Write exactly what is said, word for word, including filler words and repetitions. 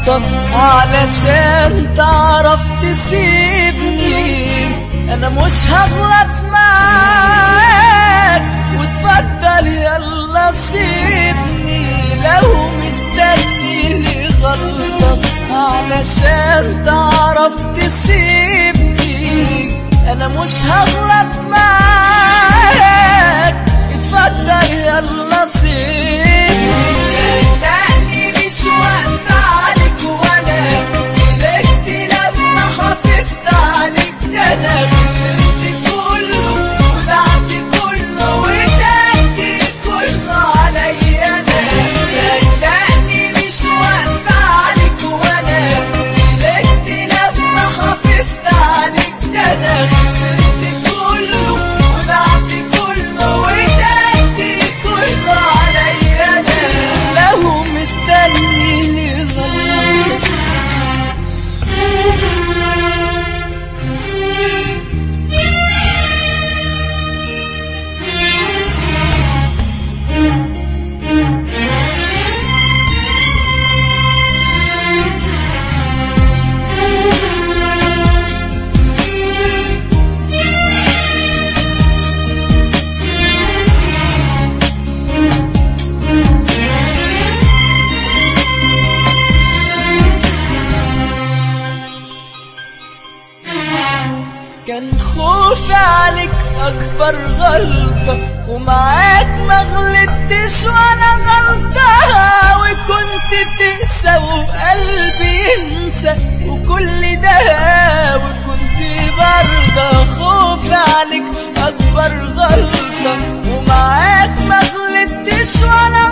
غلطة علشان تعرف تسيبني. انا مش هغلط معاك وتفضل يلا سيبني. لو مستني غلطة علشان تعرف تسيبني، انا مش هغلط معاك اتفضل يلا سيبني. صدقني مش واقفة عليك وانا قلقت لما حافظت عليك. ده انا خسرت كله وضعت كله واديت كله عليا انا. صدقني مش واقفة عليك وانا قلقت لما حافظت عليك. ده انا خسرت كله وضعت كله واديت كله عليا انا. لو مستنيني غلط كان خوفي عليك أكبر غلطة، ومعاك ما غلطتش ولا غلطة. وكنت تقسى وقلبي ينسى وكل ده، وكنت برضه خوفي عليك أكبر غلطة، ومعاك ما غلطتش ولا